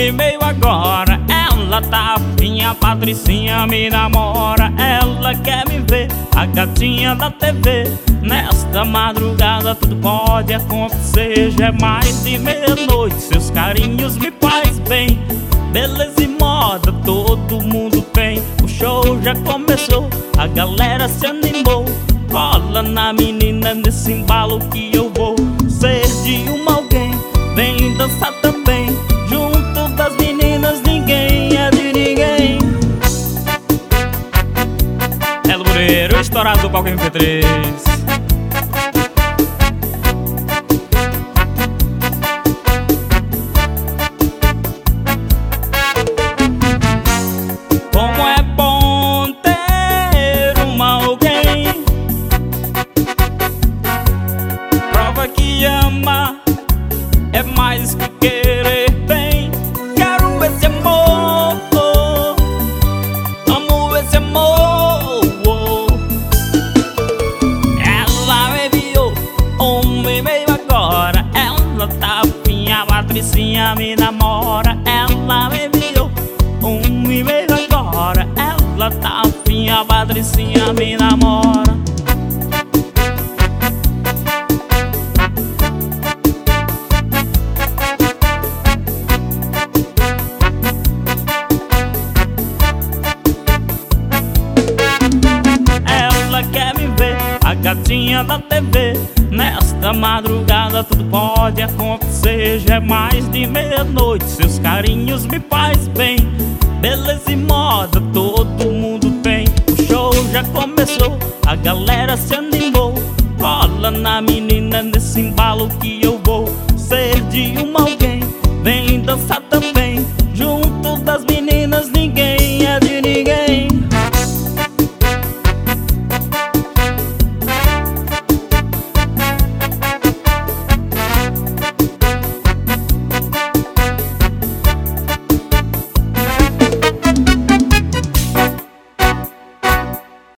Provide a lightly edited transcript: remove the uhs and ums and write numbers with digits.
e-mail agora. Ela tá afim, a Patricinha me namora. Ela quer me ver, a gatinha da TV. Nesta madrugada tudo pode acontecer. Já é mais de meia-noite, seus carinhos me faz bem. Beleza e moda todo mundo tem. O show já começou, a galera se animou. Cola na menina nesse embalo que eu vou ser de uma alguém. Vem dançar também, junto das meninas ninguém é de ninguém. Elo Moreira, estourado do palco MP3. Como é bom ter uma alguém, prova que ama, é mais que querer bem. Quero esse amor, amo esse amor. Ela me enviou um e-mail agora. Ela tá afim, a Patricinha me namora. Ela me enviou um e-mail agora. Ela tá afim, a Patricinha me namora. Ela quer me ver, a gatinha da TV. Nesta madrugada tudo pode acontecer. Já é mais de meia-noite, seus carinhos me faz bem. Beleza e moda todo mundo tem. O show já começou, a galera se animou. Cola na menina nesse embalo que eu vou ser de uma alguém. Vem dançar também, junto das meninas